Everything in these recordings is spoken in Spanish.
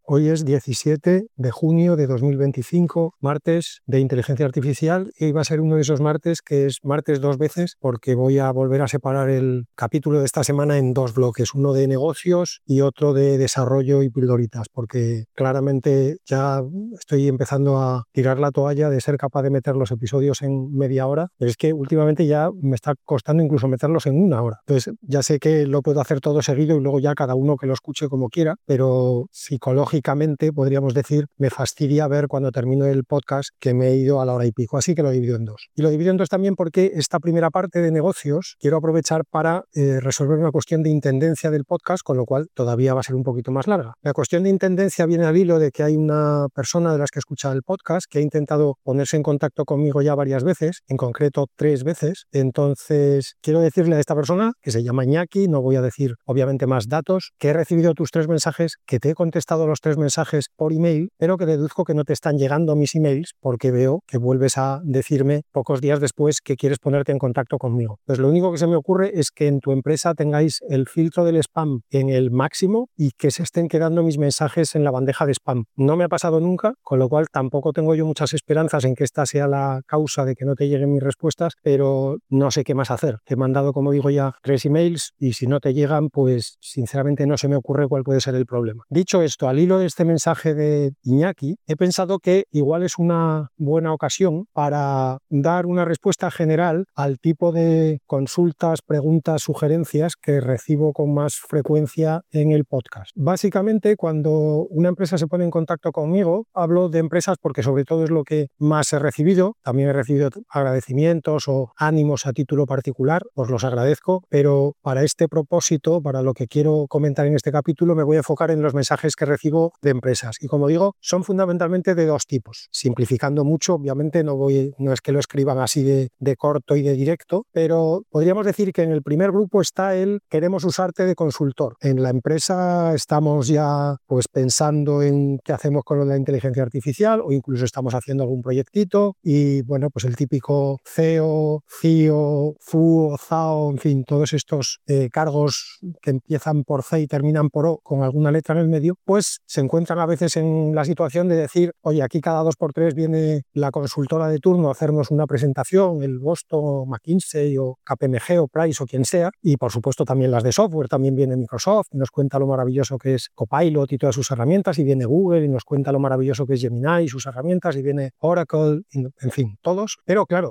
Hoy es 17 de junio de 2025, martes de inteligencia artificial, y va a ser uno de esos martes que es martes dos veces porque voy a volver a separar el capítulo de esta semana en dos bloques, uno de negocios y otro de desarrollo y pildoritas, porque claramente ya estoy empezando a tirar la toalla de ser capaz de meter los episodios en media hora, pero es que últimamente ya me está costando incluso meterlos en una hora. Entonces ya sé que lo puedo hacer todo seguido y luego ya cada uno que lo escuche como quiera, pero psicológicamente podríamos decir, me fastidia ver cuando termino el podcast que me he ido a la hora y pico, así que lo divido en dos. Y lo divido en dos también porque esta primera parte de negocios quiero aprovechar para resolver una cuestión de intendencia del podcast, con lo cual todavía va a ser un poquito más larga. La cuestión de intendencia viene al hilo de que hay una persona de las que escucha el podcast que ha intentado ponerse en contacto conmigo ya varias veces, en concreto 3 veces. Entonces quiero decirle a esta persona, que se llama Iñaki, no voy a decir obviamente más datos, que he recibido tus 3 mensajes, que te he contestado los 3 mensajes por email, pero que deduzco que no te están llegando mis emails porque veo que vuelves a decirme pocos días después que quieres ponerte en contacto conmigo. Pues lo único que se me ocurre es que en tu empresa tengáis el filtro del spam en el máximo y que se estén quedando mis mensajes en la bandeja de spam. No me ha pasado nunca, con lo cual tampoco tengo yo muchas esperanzas en que esta sea la causa de que no te lleguen mis respuestas, pero no sé qué más hacer. Te he mandado, como digo ya, 3 emails y si no te llegan, pues sinceramente no se me ocurre cuál puede ser el problema. Dicho esto, al hilo de este mensaje de Iñaki, he pensado que igual es una buena ocasión para dar una respuesta general al tipo de consultas, preguntas, sugerencias que recibo con más frecuencia en el podcast. Básicamente, cuando una empresa se pone en contacto conmigo, hablo de empresas porque sobre todo es lo que más he recibido. También he recibido agradecimientos o ánimos a título particular, os los agradezco, pero para este propósito, para lo que quiero comentar en este capítulo, me voy a enfocar en los mensajes que recibo de empresas. Y como digo, son fundamentalmente de dos tipos. Simplificando mucho, obviamente no es que lo escriban así de corto y de directo, pero podríamos decir que en el primer grupo está el queremos usarte de consultor. En la empresa estamos ya pues pensando en qué hacemos con la inteligencia artificial o incluso estamos haciendo algún proyectito y bueno, pues el típico CEO, CIO, FU, ZAO, en fin, todos estos cargos que empiezan por C y terminan por O con alguna letra en el medio, pues se encuentran a veces en la situación de decir, oye, aquí cada 2x3 viene la consultora de turno a hacernos una presentación, el Boston, McKinsey o KPMG o Price o quien sea, y por supuesto también las de software, también viene Microsoft y nos cuenta lo maravilloso que es Copilot y todas sus herramientas, y viene Google y nos cuenta lo maravilloso que es Gemini y sus herramientas, y viene Oracle, en fin, todos. Pero claro,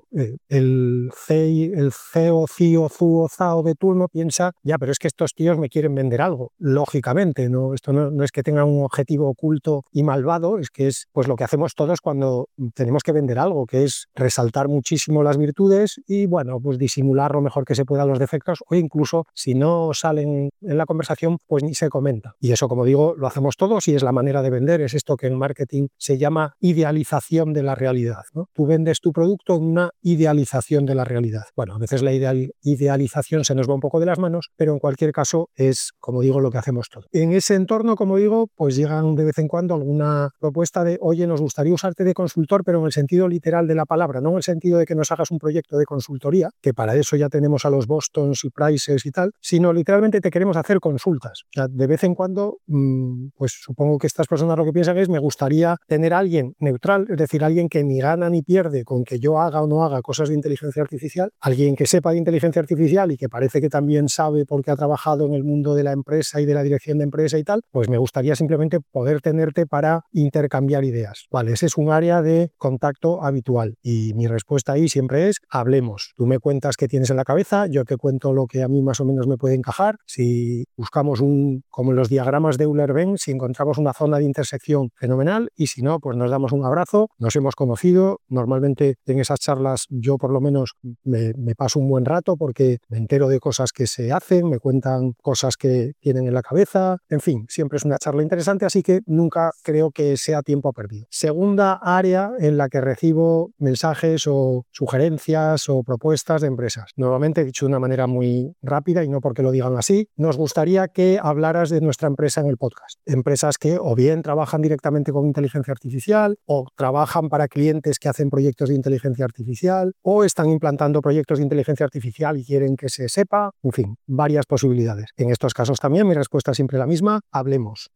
el CEO, CIO, ZUO, ZAO de turno piensa, ya, pero es que estos tíos me quieren vender algo. Lógicamente, esto no es que tengan un objetivo oculto y malvado, es que es pues lo que hacemos todos cuando tenemos que vender algo, que es resaltar muchísimo las virtudes y bueno, pues disimular lo mejor que se pueda los defectos, o incluso si no salen en la conversación, pues ni se comenta. Y eso, como digo, lo hacemos todos y es la manera de vender, es esto que en marketing se llama idealización de la realidad, ¿no? Tú vendes tu producto en una idealización de la realidad. Bueno, a veces la idealización se nos va un poco de las manos, pero en cualquier caso es, como digo, lo que hacemos todos. En ese entorno, como digo, pues llegan de vez en cuando alguna propuesta de, oye, nos gustaría usarte de consultor, pero en el sentido literal de la palabra, no en el sentido de que nos hagas un proyecto de consultoría, que para eso ya tenemos a los Bostons y Prices y tal, sino literalmente te queremos hacer consultas. O sea, de vez en cuando, pues supongo que estas personas lo que piensan es, me gustaría tener a alguien neutral, es decir, alguien que ni gana ni pierde con que yo haga o no haga cosas de inteligencia artificial, alguien que sepa de inteligencia artificial y que parece que también sabe porque ha trabajado en el mundo de la empresa y de la dirección de empresa y tal, pues me gustaría simplemente poder tenerte para intercambiar ideas. Vale, ese es un área de contacto habitual y mi respuesta ahí siempre es, hablemos. Tú me cuentas qué tienes en la cabeza, yo te cuento lo que a mí más o menos me puede encajar. Si buscamos como en los diagramas de Euler-Venn, si encontramos una zona de intersección, fenomenal, y si no, pues nos damos un abrazo, nos hemos conocido. Normalmente en esas charlas yo por lo menos me paso un buen rato porque me entero de cosas que se hacen, me cuentan cosas que tienen en la cabeza, en fin, siempre es una charla interesante, así que nunca creo que sea tiempo perdido. Segunda área en la que recibo mensajes o sugerencias o propuestas de empresas. Nuevamente, dicho de una manera muy rápida y no porque lo digan así, nos gustaría que hablaras de nuestra empresa en el podcast. Empresas que o bien trabajan directamente con inteligencia artificial o trabajan para clientes que hacen proyectos de inteligencia artificial o están implantando proyectos de inteligencia artificial y quieren que se sepa, en fin, varias posibilidades. En estos casos también mi respuesta es siempre la misma, hablemos. Me paso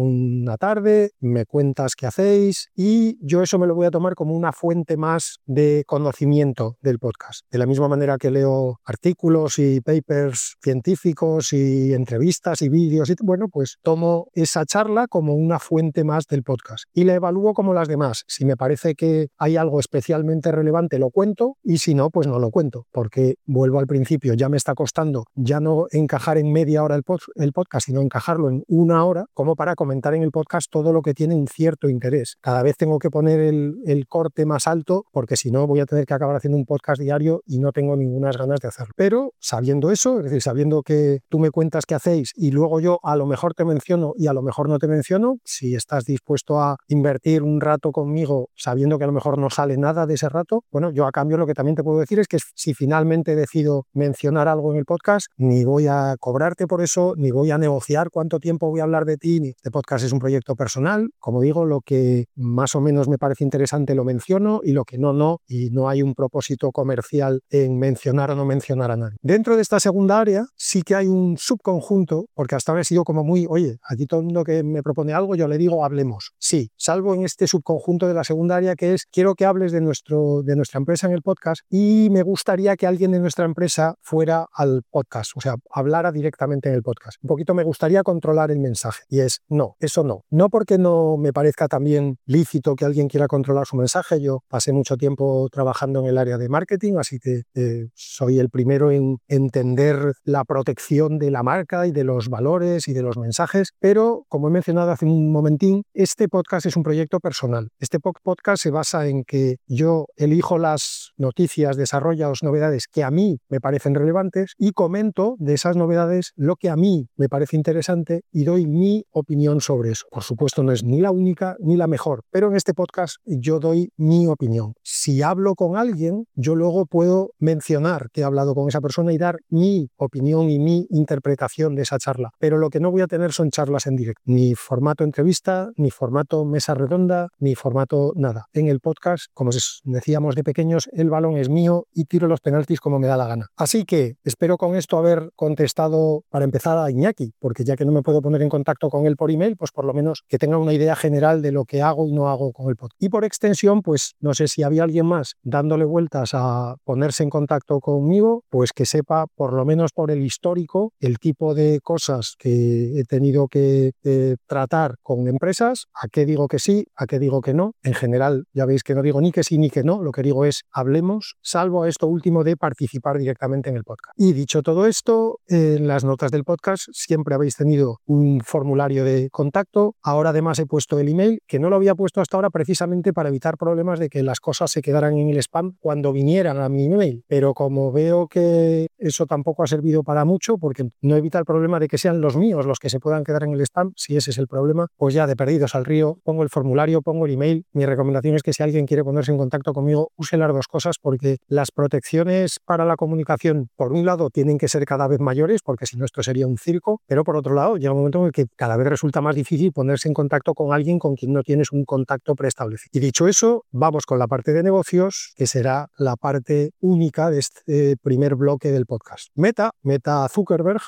una tarde, me cuentas qué hacéis y yo eso me lo voy a tomar como una fuente más de conocimiento del podcast. De la misma manera que leo artículos y papers científicos y entrevistas y vídeos, y bueno, pues tomo esa charla como una fuente más del podcast y la evalúo como las demás. Si me parece que hay algo especialmente relevante, lo cuento, y si no, pues no lo cuento, porque vuelvo al principio, ya me está costando ya no encajar en media hora el podcast, sino encajarlo en una hora, como para comentar en el podcast todo lo que tiene un cierto interés. Cada vez tengo que poner el corte más alto, porque si no voy a tener que acabar haciendo un podcast diario y no tengo ninguna ganas de hacerlo. Pero sabiendo eso, es decir, sabiendo que tú me cuentas qué hacéis y luego yo a lo mejor te menciono y a lo mejor no te menciono, si estás dispuesto a invertir un rato conmigo sabiendo que a lo mejor no sale nada de ese rato, bueno, yo a cambio lo que también te puedo decir es que si finalmente decido mencionar algo en el podcast, ni voy a cobrarte por eso, ni voy a negociar cuánto tiempo voy a hablar de ti, ni este podcast es un proyecto personal. Como digo, lo que más o menos me parece interesante lo menciono y lo que no, y no hay un propósito comercial en mencionar o no mencionar a nadie. Dentro de esta segunda área sí que hay un subconjunto, porque hasta ahora he sido como muy, oye, aquí todo el mundo que me propone algo yo le digo hablemos. Sí, salvo en este subconjunto de la segunda área que es quiero que hables de nuestra empresa en el podcast y me gustaría que alguien de nuestra empresa fuera al podcast, o sea, hablara directamente en el podcast. Un poquito me gustaría controlar el mensaje y es no, eso no. No porque no me parezca también lícito que alguien quiera controlar su mensaje. Yo pasé mucho tiempo trabajando en el área de marketing, así que soy el primero en entender la protección de la marca y de los valores y de los mensajes, pero como he mencionado hace un momentín, este podcast es un proyecto personal. Este podcast se basa en que yo elijo las noticias, desarrollo novedades que a mí me parecen relevantes y comento de esas novedades lo que a mí me parece interesante y doy mi opinión sobre eso. Por supuesto, no es ni la única ni la mejor, pero en este podcast yo doy mi opinión. Si hablo con alguien, yo luego puedo mencionar que he hablado con esa persona y dar mi opinión y mi interpretación de esa charla. Pero lo que no voy a tener son charlas en directo, ni formato entrevista, ni formato mesa redonda, ni formato nada. En el podcast, como decíamos de pequeños, el balón es mío y tiro los penaltis como me da la gana. Así que espero con esto haber contestado para empezar a Iñaki, porque ya que no me puedo poner en contacto con él por email, pues por lo menos que tenga una idea general de lo que hago y no hago con el podcast. Y por extensión, pues no sé si había alguien más dándole vueltas a ponerse en contacto conmigo, pues que sepa por lo menos por el histórico el tipo de cosas que he tenido que tratar con empresas, a qué digo que sí, a qué digo que no. En general ya veis que no digo ni que sí ni que no, lo que digo es hablemos, salvo esto último de participar directamente en el podcast. Y dicho todo esto, en las notas del podcast siempre habéis tenido un formulario de contacto. Ahora además he puesto el email, que no lo había puesto hasta ahora precisamente para evitar problemas de que las cosas se quedaran en el spam cuando vinieran a mi email. Pero como veo que eso tampoco ha servido para mucho, porque no evita el problema de que sean los míos los que se puedan quedar en el spam, si ese es el problema, pues ya de perdidos al río, pongo el formulario, pongo el email. Mi recomendación es que si alguien quiere ponerse en contacto conmigo, use las dos cosas, porque las protecciones para la comunicación, por un lado, tienen que ser cada vez mayores, porque si no esto sería un circo, pero por otro lado, llega un momento en el que cada vez resulta más difícil ponerse en contacto con alguien con quien no tienes un contacto preestablecido. Y dicho eso, vamos con la parte de negocios, que será la parte única de este primer bloque del podcast. Meta Zuckerberg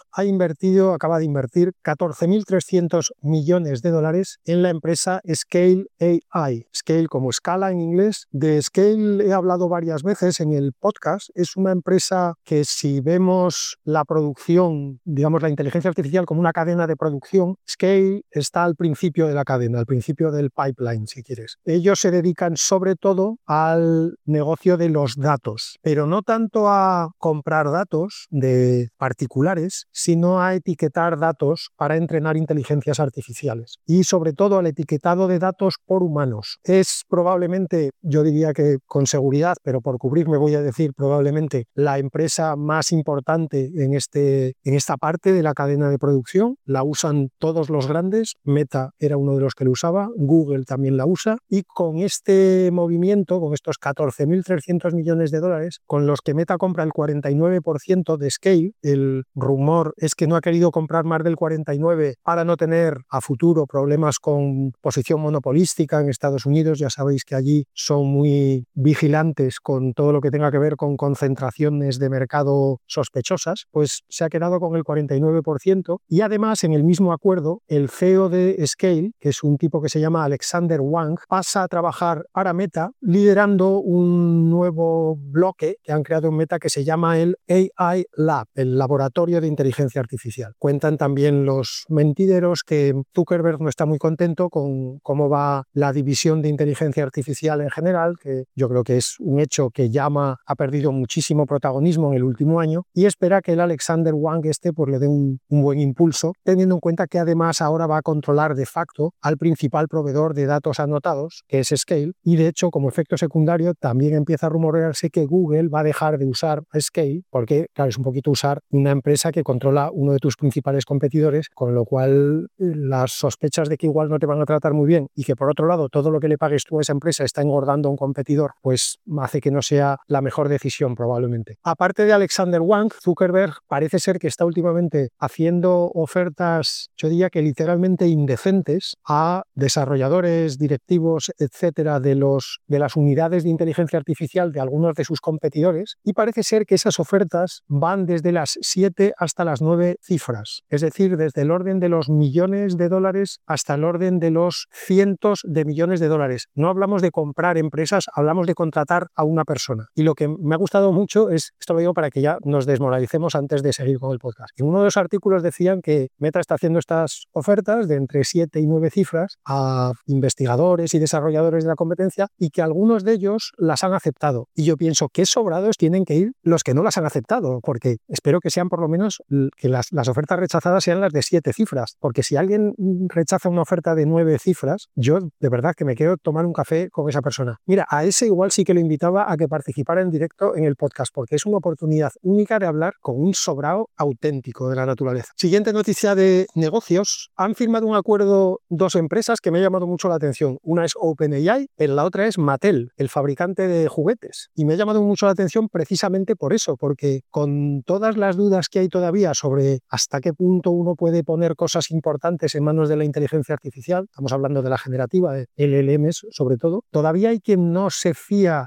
acaba de invertir 14.300 millones de dólares en la empresa Scale AI. Scale como escala en inglés. De Scale he hablado varias veces en el podcast. Es una empresa que si vemos la producción, digamos la inteligencia artificial como una cadena de producción, Scale está al principio de la cadena, al principio del pipeline, si quieres. Ellos se dedican sobre todo al negocio de los datos, pero no tanto a comprar datos de particulares, sino a etiquetar datos para entrenar inteligencias artificiales y sobre todo al etiquetado de datos por humanos. Es probablemente, yo diría que con seguridad, pero por cubrirme voy a decir probablemente la empresa más importante en esta parte de la cadena de producción. La usan todos los grandes. Meta era uno de los que lo usaba, Google también la usa, y con este movimiento, con estos 14.300 millones de dólares, con los que Meta compra el 49% de Scale, el rumor es que no ha querido comprar más del 49% para no tener a futuro problemas con posición monopolística en Estados Unidos. Ya sabéis que allí son muy vigilantes con todo lo que tenga que ver con concentraciones de mercado sospechosas, pues se ha quedado con el 49% y además en el mismo acuerdo el CEO de Scale, que es un tipo que se llama Alexander Wang, pasa a trabajar para Meta, liderando un nuevo bloque que han creado en Meta que se llama el AI Lab, el laboratorio de inteligencia artificial. Cuentan también los mentideros que Zuckerberg no está muy contento con cómo va la división de inteligencia artificial en general, que yo creo que es un hecho que ha perdido muchísimo protagonismo en el último año, y espera que el Alexander Wang pues le dé un buen impulso, teniendo en cuenta que además ahora va a controlar de facto al principal proveedor de datos anotados, que es Scale, y de hecho como efecto secundario también empieza a rumorearse que Google va a dejar de usar Scale, porque claro, es un poquito usar una empresa que controla uno de tus principales competidores, con lo cual las sospechas de que igual no te van a tratar muy bien y que por otro lado todo lo que le pagues tú a esa empresa está engordando a un competidor, pues hace que no sea la mejor decisión probablemente. Aparte de Alexander Wang, Zuckerberg parece ser que está últimamente haciendo ofertas, yo diría que literalmente indecentes, a desarrolladores, directivos, etcétera, de las unidades de inteligencia artificial de algunos de sus competidores, y parece ser que esas ofertas van desde las 7 hasta las 9 cifras, es decir, desde el orden de los millones de dólares hasta el orden de los cientos de millones de dólares. No hablamos de comprar empresas, hablamos de contratar a una persona. Y lo que me ha gustado mucho es, esto lo digo para que ya nos desmoralicemos antes de seguir con el podcast. En uno de los artículos decían que Meta está haciendo estas ofertas de entre 7 y 9 cifras a investigadores y desarrolladores de la competencia y que algunos de ellos las han aceptado. Y yo pienso, qué sobrados tienen que ir los que no las han aceptado, porque espero que sean por lo menos que las ofertas rechazadas sean las de 7 cifras, porque si alguien rechaza una oferta de 9 cifras, yo de verdad que me quiero tomar un café con esa persona. Mira, a ese igual sí que lo invitaba a que participara en directo en el podcast, porque es una oportunidad única de hablar con un sobrado auténtico de la naturaleza. Siguiente noticia de negocios. Han firmado un acuerdo dos empresas que me ha llamado mucho la atención. Una es OpenAI, pero la otra es Mattel, el fabricante de juguetes. Y me ha llamado mucho la atención precisamente por eso, porque con todas las dudas que hay todavía sobre hasta qué punto uno puede poner cosas importantes en manos de la inteligencia artificial, estamos hablando de la generativa, de LLMs sobre todo, todavía hay quien no se fía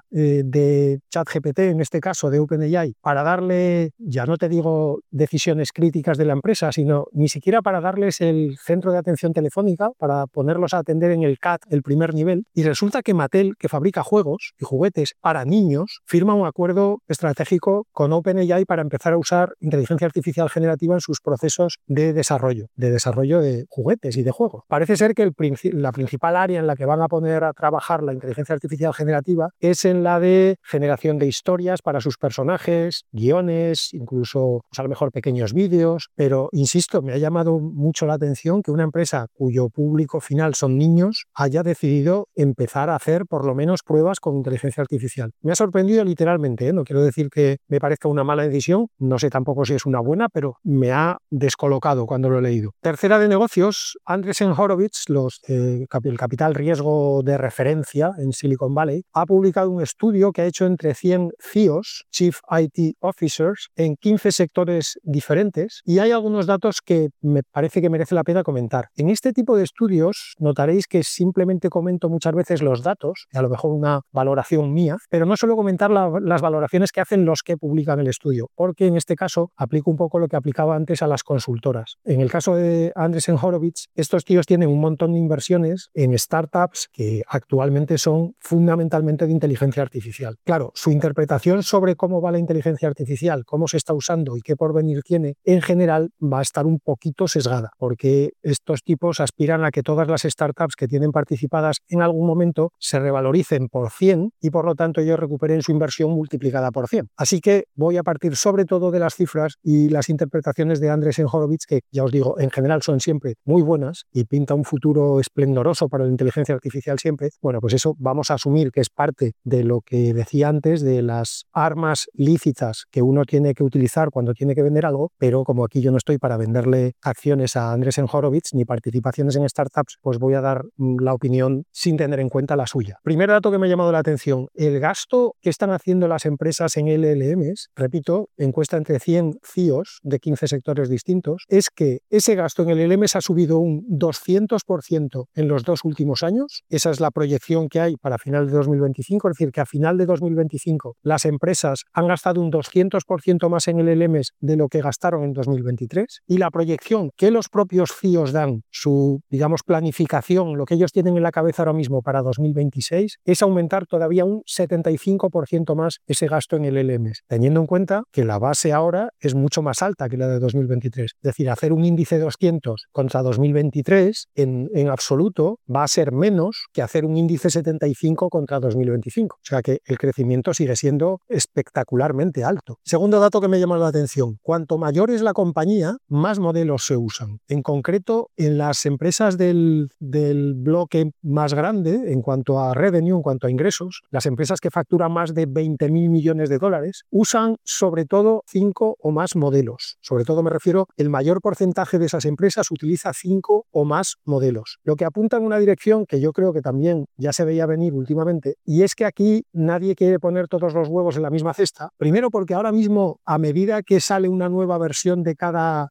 de ChatGPT, en este caso de OpenAI, para darle, ya no te digo decisiones críticas de la empresa, sino ni siquiera para darles el centro de atención telefónica, para ponerlos a atender en el CAT, el primer nivel. Y resulta que Mattel, que fabrica juegos y juguetes para niños, firma un acuerdo estratégico con OpenAI para empezar a usar inteligencia artificial generativa en sus procesos de desarrollo de juguetes y de juegos. Parece ser que la principal área en la que van a poner a trabajar la inteligencia artificial generativa es en la de generación de historias para sus personajes, guiones, incluso pues a lo mejor pequeños vídeos, pero insisto, me ha llamado mucho la atención que una empresa cuyo público final son niños haya decidido empezar a hacer por lo menos pruebas con inteligencia artificial. Me ha sorprendido literalmente, no quiero decir que me parezca una mala decisión, no sé tampoco si es una buena, pero me ha descolocado cuando lo he leído. Tercera de negocios, Andreessen Horowitz, el capital riesgo de referencia en Silicon Valley, ha publicado un estudio que ha hecho entre 100 CIOs, Chief IT Officers, en 15 sectores diferentes, y hay algunos datos que me parece que merece la pena comentar. En este tipo de estudios notaréis que simplemente comento muchas veces los datos, a lo mejor una valoración mía, pero no suelo comentar las valoraciones que hacen los que publican el estudio, porque en este caso aplico un poco lo que aplicaba antes a las consultoras. En el caso de Andreessen Horowitz, estos tíos tienen un montón de inversiones en startups que actualmente son fundamentalmente de inteligencia artificial. Claro, su interpretación sobre cómo va la inteligencia artificial, cómo se está usando y qué porvenir tiene, en general va a estar un poquito sesgada, porque estos tipos aspiran a que todas las startups que tienen participadas en algún momento se revaloricen por 100 y por lo tanto ellos recuperen su inversión multiplicada por 100. Así que voy a partir sobre todo de las cifras y las interpretaciones de Andreessen Horowitz, que ya os digo, en general son siempre muy buenas y pinta un futuro esplendoroso para la inteligencia artificial siempre. Bueno, pues eso vamos a asumir que es parte de lo que decía antes, de las armas lícitas que uno tiene que utilizar cuando tiene que vender algo, pero como aquí yo no estoy para venderle acciones a Andreessen Horowitz ni participaciones en startups, pues voy a dar la opinión sin tener en cuenta la suya. Primer dato que me ha llamado la atención, el gasto que están haciendo las empresas en LLMs, repito, encuesta entre 100 CIOs de 15 sectores distintos, es que ese gasto en LLMs ha subido un 200% en los 2 últimos años. Esa es la proyección que hay para final de 2025, es decir, que a final de 2025 las empresas han gastado un 200% más en LLMs de lo que gastaron en 2023, y la proyección que los propios CIOs ellos dan, su, digamos, planificación, lo que ellos tienen en la cabeza ahora mismo para 2026, es aumentar todavía un 75% más ese gasto en el LMS, teniendo en cuenta que la base ahora es mucho más alta que la de 2023. Es decir, hacer un índice 200 contra 2023 en absoluto va a ser menos que hacer un índice 75 contra 2025. O sea que el crecimiento sigue siendo espectacularmente alto. Segundo dato que me llama la atención, cuanto mayor es la compañía, más modelos se usan. En concreto, en las empresas del bloque más grande, en cuanto a revenue, en cuanto a ingresos, las empresas que facturan más de 20.000 millones de dólares, usan sobre todo 5 o más modelos. Sobre todo me refiero, el mayor porcentaje de esas empresas utiliza 5 o más modelos. Lo que apunta en una dirección que yo creo que también ya se veía venir últimamente, y es que aquí nadie quiere poner todos los huevos en la misma cesta. Primero porque ahora mismo, a medida que sale una nueva versión de cada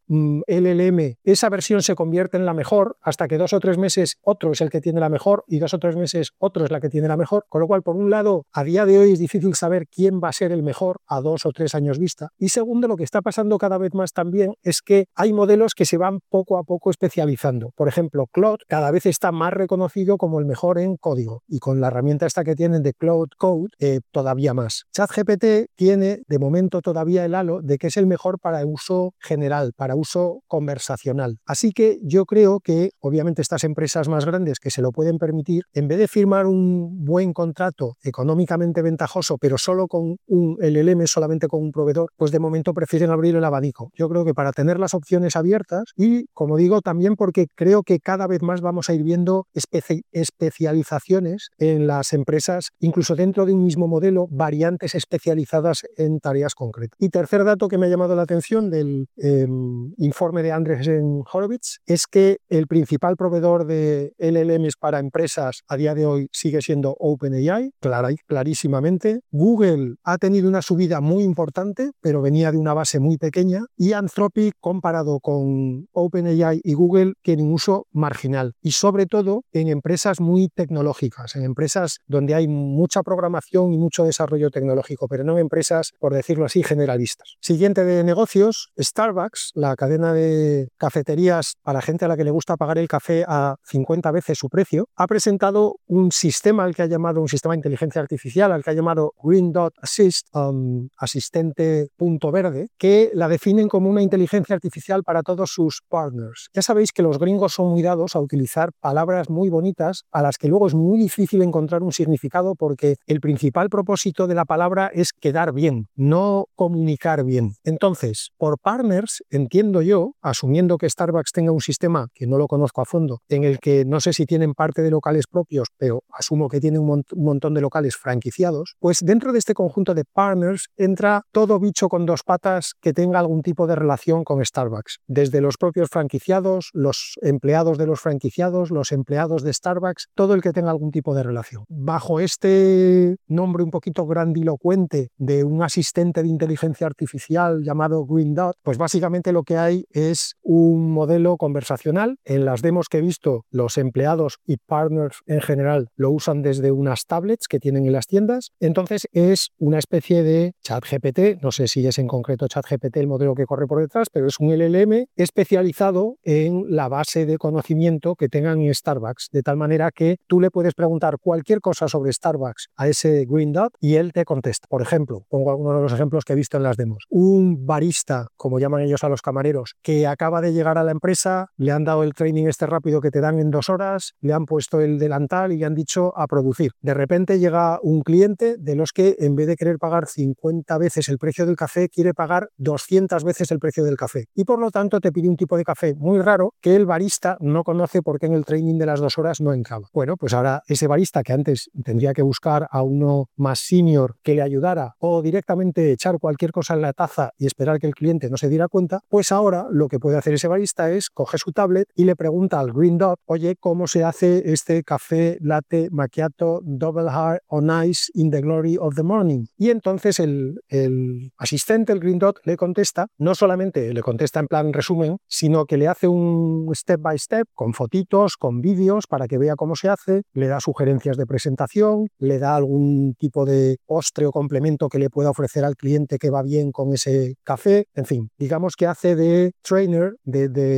LLM, esa versión se convierte en la mejor, hasta que 2 o 3 meses otro es el que tiene la mejor y 2 o 3 meses otro es la que tiene la mejor. Con lo cual, por un lado, a día de hoy es difícil saber quién va a ser el mejor a 2 o 3 años vista. Y segundo, lo que está pasando cada vez más también es que hay modelos que se van poco a poco especializando. Por ejemplo, Claude cada vez está más reconocido como el mejor en código, y con la herramienta esta que tienen de Claude Code todavía más. ChatGPT tiene de momento todavía el halo de que es el mejor para uso general, para uso conversacional. Así que yo creo que obviamente estas empresas más grandes que se lo pueden permitir, en vez de firmar un buen contrato económicamente ventajoso pero solo con un LLM, solamente con un proveedor, pues de momento prefieren abrir el abanico. Yo creo que para tener las opciones abiertas, y como digo, también porque creo que cada vez más vamos a ir viendo especializaciones en las empresas, incluso dentro de un mismo modelo, variantes especializadas en tareas concretas. Y tercer dato que me ha llamado la atención del informe de Andreessen Horowitz es que el principal proveedor de LLMs para empresas a día de hoy sigue siendo OpenAI, clarísimamente. Google ha tenido una subida muy importante, pero venía de una base muy pequeña, y Anthropic, comparado con OpenAI y Google, tiene un uso marginal, y sobre todo en empresas muy tecnológicas, en empresas donde hay mucha programación y mucho desarrollo tecnológico, pero no en empresas, por decirlo así, generalistas. Siguiente de negocios, Starbucks, la cadena de cafeterías para gente a la que le gusta pagar el café a 50 veces su precio, ha presentado un sistema al que ha llamado un sistema de inteligencia artificial, al que ha llamado Green Dot Assist, asistente punto verde, que la definen como una inteligencia artificial para todos sus partners. Ya sabéis que los gringos son muy dados a utilizar palabras muy bonitas a las que luego es muy difícil encontrar un significado, porque el principal propósito de la palabra es quedar bien, no comunicar bien. Entonces, por partners, entiendo yo, asumiendo que Starbucks tenga un sistema que no lo conozco a fondo, en el que no sé si tienen parte de locales propios, pero asumo que tiene un montón de locales franquiciados, pues dentro de este conjunto de partners entra todo bicho con 2 patas que tenga algún tipo de relación con Starbucks, desde los propios franquiciados, los empleados de los franquiciados, los empleados de Starbucks, todo el que tenga algún tipo de relación. Bajo este nombre un poquito grandilocuente de un asistente de inteligencia artificial llamado Green Dot, pues básicamente lo que hay es un modelo conversacional. En las demos que he visto, los empleados y partners en general lo usan desde unas tablets que tienen en las tiendas. Entonces es una especie de ChatGPT, no sé si es en concreto ChatGPT el modelo que corre por detrás, pero es un LLM especializado en la base de conocimiento que tengan en Starbucks, de tal manera que tú le puedes preguntar cualquier cosa sobre Starbucks a ese Green Dot y él te contesta. Por ejemplo, pongo algunos de los ejemplos que he visto en las demos. Un barista, como llaman ellos a los camareros, que acaba de llegar a la empresa, le han dado el training este rápido que te dan en 2 horas, le han puesto el delantal y le han dicho a producir. De repente llega un cliente de los que, en vez de querer pagar 50 veces el precio del café, quiere pagar 200 veces el precio del café. Y por lo tanto te pide un tipo de café muy raro que el barista no conoce porque en el training de las 2 horas no entraba. Bueno, pues ahora ese barista, que antes tendría que buscar a uno más senior que le ayudara, o directamente echar cualquier cosa en la taza y esperar que el cliente no se diera cuenta, pues ahora lo que puede hacer ese barista es coger su tablet y le pregunta al Green Dot, oye, ¿cómo se hace este café latte macchiato double hard on ice in the glory of the morning? Y entonces el asistente, el Green Dot, le contesta, no solamente le contesta en plan resumen, sino que le hace un step by step con fotitos, con vídeos para que vea cómo se hace, le da sugerencias de presentación, le da algún tipo de postre o complemento que le pueda ofrecer al cliente que va bien con ese café, en fin, digamos que hace de trainer, de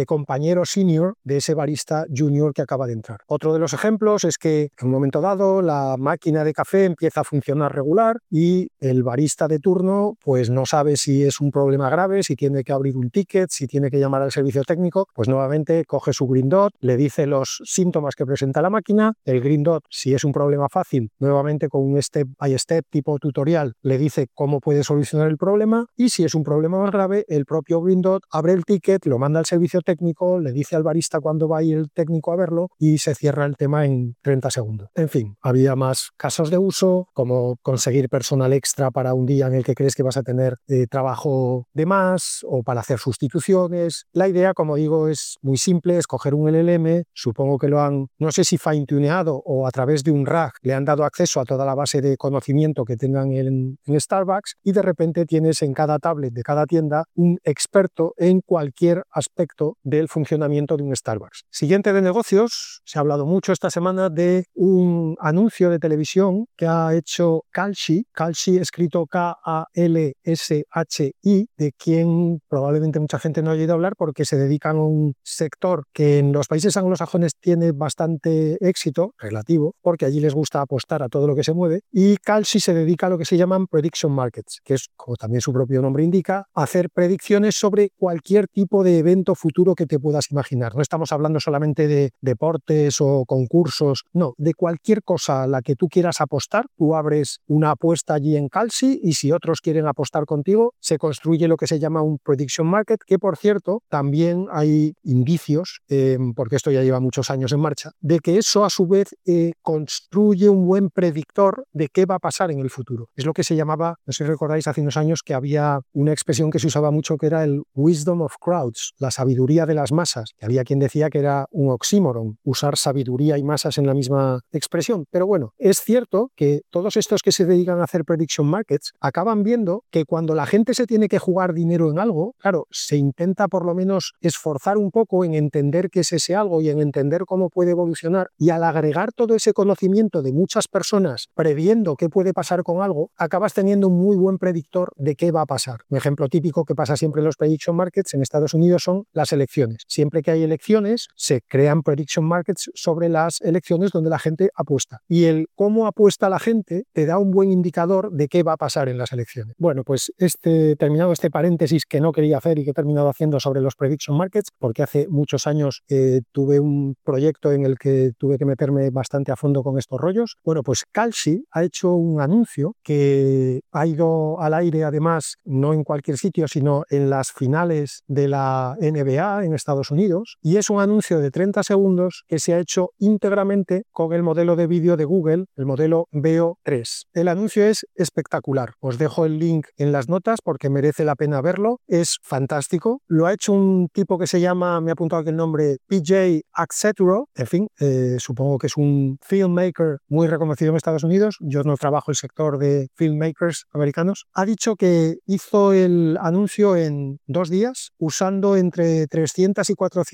compañero senior de ese barista junior que acaba de entrar. Otro de los ejemplos es que en un momento dado la máquina de café empieza a funcionar regular y el barista de turno pues no sabe si es un problema grave, si tiene que abrir un ticket, si tiene que llamar al servicio técnico. Pues nuevamente coge su Green Dot, le dice los síntomas que presenta la máquina. El Green Dot, si es un problema fácil, nuevamente con un step by step tipo tutorial, le dice cómo puede solucionar el problema, y si es un problema más grave, el propio Green Dot abre el ticket, lo manda al servicio técnico, le dice al barista cuándo va a ir el técnico a verlo y se cierra el tema en 30 segundos. En fin, había más casos de uso, como conseguir personal extra para un día en el que crees que vas a tener trabajo de más o para hacer sustituciones. La idea, como digo, es muy simple, es coger un LLM, supongo que lo han, no sé si fine-tuneado o a través de un RAG le han dado acceso a toda la base de conocimiento que tengan en Starbucks, y de repente tienes en cada tablet de cada tienda un experto en cualquier aspecto del funcionamiento de un Starbucks. Siguiente de negocios, se ha hablado mucho esta semana de un anuncio de televisión que ha hecho Kalshi escrito K-A-L-S-H-I, de quien probablemente mucha gente no haya oído hablar porque se dedican a un sector que en los países anglosajones tiene bastante éxito relativo, porque allí les gusta apostar a todo lo que se mueve, y Kalshi se dedica a lo que se llaman prediction markets, que es, como también su propio nombre indica, hacer predicciones sobre cualquier tipo de evento futuro que te puedas imaginar. No estamos hablando solamente de deportes o concursos, no, de cualquier cosa a la que tú quieras apostar. Tú abres una apuesta allí en Kalshi y si otros quieren apostar contigo, se construye lo que se llama un prediction market, que por cierto también hay indicios, porque esto ya lleva muchos años en marcha, de que eso a su vez construye un buen predictor de qué va a pasar en el futuro. Es lo que se llamaba, no sé si recordáis, hace unos años que había una expresión que se usaba mucho que era el wisdom of crowds, la sabiduría de las masas, que había quien decía que era un oxímoron usar sabiduría y masas en la misma expresión. Pero bueno, es cierto que todos estos que se dedican a hacer prediction markets acaban viendo que cuando la gente se tiene que jugar dinero en algo, claro, se intenta por lo menos esforzar un poco en entender qué es ese algo y en entender cómo puede evolucionar, y al agregar todo ese conocimiento de muchas personas previendo qué puede pasar con algo, acabas teniendo un muy buen predictor de qué va a pasar. Un ejemplo típico que pasa siempre en los prediction markets en Estados Unidos son las elecciones. Siempre que hay elecciones, se crean prediction markets sobre las elecciones donde la gente apuesta. Y el cómo apuesta la gente te da un buen indicador de qué va a pasar en las elecciones. Bueno, pues terminado este paréntesis que no quería hacer y que he terminado haciendo sobre los prediction markets, porque hace muchos años tuve un proyecto en el que tuve que meterme bastante a fondo con estos rollos. Bueno, pues Kalshi ha hecho un anuncio que ha ido al aire, además, no en cualquier sitio, sino en las finales de la NBA en Estados Unidos, y es un anuncio de 30 segundos que se ha hecho íntegramente con el modelo de vídeo de Google, el modelo Veo 3. El anuncio es espectacular. Os dejo el link en las notas porque merece la pena verlo. Es fantástico. Lo ha hecho un tipo que se llama, me he apuntado aquí el nombre, PJ Acceturo. En fin, supongo que es un filmmaker muy reconocido en Estados Unidos. Yo no trabajo el sector de filmmakers americanos. Ha dicho que hizo el anuncio en 2 días usando entre 300 y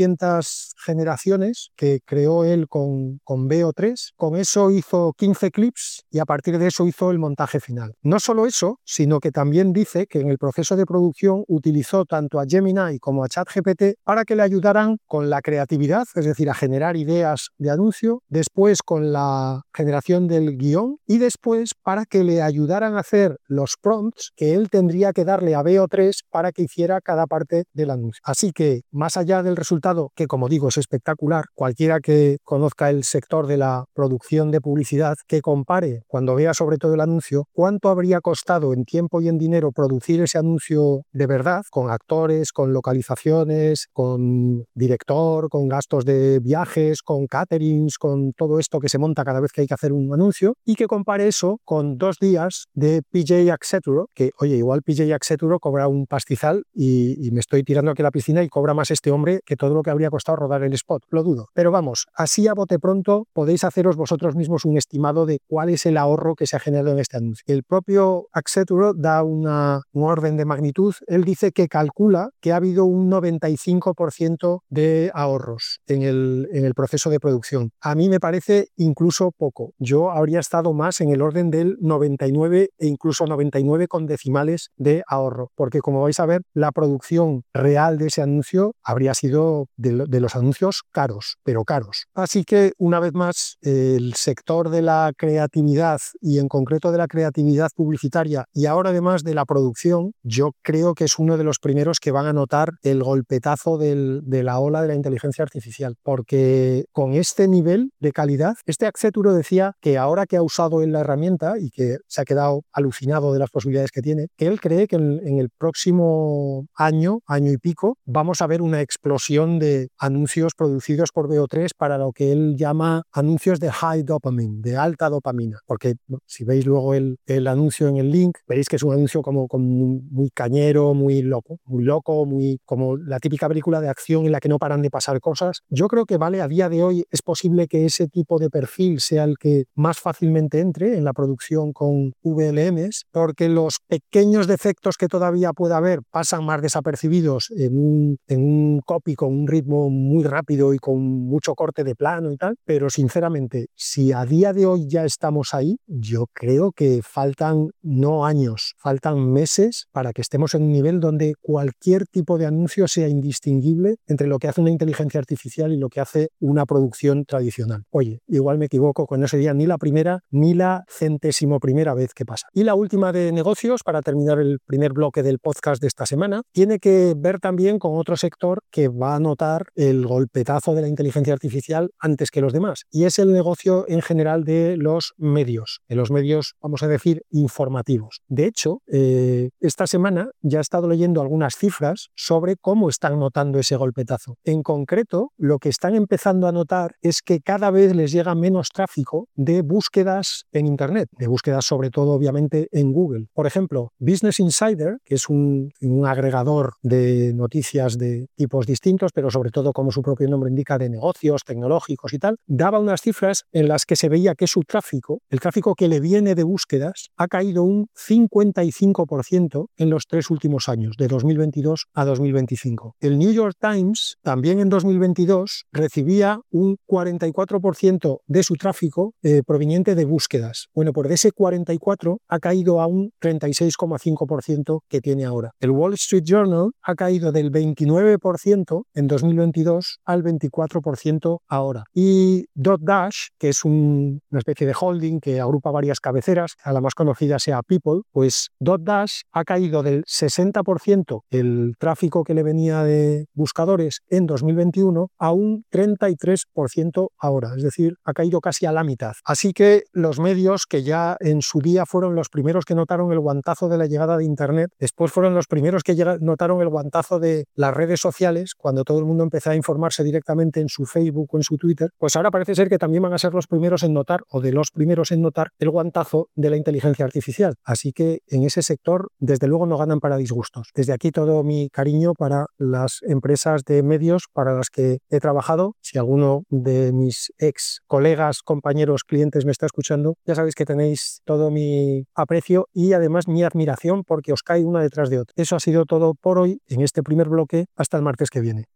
400 generaciones que creó él con Veo 3. Con eso hizo 15 clips y a partir de eso hizo el montaje final. No solo eso, sino que también dice que en el proceso de producción utilizó tanto a Gemini como a ChatGPT para que le ayudaran con la creatividad, es decir, a generar ideas de anuncio, después con la generación del guión y después para que le ayudaran a hacer los prompts que él tendría que darle a Veo 3 para que hiciera cada parte del anuncio. Así que, más allá del resultado, que como digo es espectacular, cualquiera que conozca el sector de la producción de publicidad, que compare, cuando vea sobre todo el anuncio, cuánto habría costado en tiempo y en dinero producir ese anuncio de verdad, con actores, con localizaciones, con director, con gastos de viajes, con caterings, con todo esto que se monta cada vez que hay que hacer un anuncio, y que compare eso con 2 días de PJ Acceturo, que, oye, igual PJ Acceturo cobra un pastizal y me estoy tirando aquí a la piscina y cobra más este hombre que todo lo que habría costado rodar el spot, lo dudo. Pero vamos, así a bote pronto podéis haceros vosotros mismos un estimado de cuál es el ahorro que se ha generado en este anuncio. El propio Acceturo da un orden de magnitud. Él dice que calcula que ha habido un 95% de ahorros en el proceso de producción. A mí me parece incluso poco. Yo habría estado más en el orden del 99 e incluso 99 con decimales de ahorro, porque como vais a ver, la producción real de ese anuncio habría sido de los anuncios caros, pero caros. Así que, una vez más, el sector de la creatividad y en concreto de la creatividad publicitaria y ahora además de la producción, yo creo que es uno de los primeros que van a notar el golpetazo de la ola de la inteligencia artificial, porque con este nivel de calidad, este Accenture decía que ahora que ha usado él la herramienta y que se ha quedado alucinado de las posibilidades que tiene, que él cree que en el próximo año y pico, vamos a ver una explosión de anuncios producidos por VO3 para lo que él llama anuncios de high dopamine, de alta dopamina, porque si veis luego el anuncio en el link, veréis que es un anuncio como muy cañero, muy loco, muy como la típica película de acción en la que no paran de pasar cosas. Yo creo que a día de hoy es posible que ese tipo de perfil sea el que más fácilmente entre en la producción con VLMs, porque los pequeños defectos que todavía pueda haber pasan más desapercibidos en un copy con un ritmo muy rápido y con mucho corte de plano y tal, pero sinceramente, si a día de hoy ya estamos ahí, yo creo que faltan no años, faltan meses para que estemos en un nivel donde cualquier tipo de anuncio sea indistinguible entre lo que hace una inteligencia artificial y lo que hace una producción tradicional. Oye, igual me equivoco, no sería ni la primera ni la 100ª vez que pasa. Y la última de negocios, para terminar el primer bloque del podcast de esta semana, tiene que ver también con otro sector que va a notar el golpetazo de la inteligencia artificial antes que los demás, y es el negocio en general de los medios, vamos a decir, informativos. De hecho, esta semana ya he estado leyendo algunas cifras sobre cómo están notando ese golpetazo. En concreto, lo que están empezando a notar es que cada vez les llega menos tráfico de búsquedas en Internet, de búsquedas sobre todo obviamente en Google. Por ejemplo, Business Insider, que es un agregador de noticias de tipos distintos, pero sobre todo, como su propio nombre indica, de negocios, tecnológicos y tal, daba unas cifras en las que se veía que su tráfico, el tráfico que le viene de búsquedas, ha caído un 55% en los 3 últimos años, de 2022 a 2025. El New York Times también en 2022 recibía un 44% de su tráfico proveniente de búsquedas. Bueno, pues de ese 44 ha caído a un 36,5% que tiene ahora. El Wall Street Journal ha caído del 29% en 2022 al 24% ahora. Y Dotdash, que es una especie de holding que agrupa varias cabeceras, a la más conocida sea People, pues Dotdash ha caído del 60% el tráfico que le venía de buscadores en 2021 a un 33% ahora, es decir, ha caído casi a la mitad. Así que los medios, que ya en su día fueron los primeros que notaron el guantazo de la llegada de Internet, después fueron los primeros que notaron el guantazo de las redes sociales, cuando todo el mundo empezó a informarse directamente en su Facebook o en su Twitter, pues ahora parece ser que también van a ser los primeros en notar, o de los primeros en notar, el guantazo de la inteligencia artificial. Así que en ese sector, desde luego, no ganan para disgustos. Desde aquí todo mi cariño para las empresas de medios para las que he trabajado. Si alguno de mis ex colegas, compañeros, clientes me está escuchando, ya sabéis que tenéis todo mi aprecio y además mi admiración, porque os cae una detrás de otra. Eso ha sido todo por hoy en este primer bloque. Hasta el martes que viene.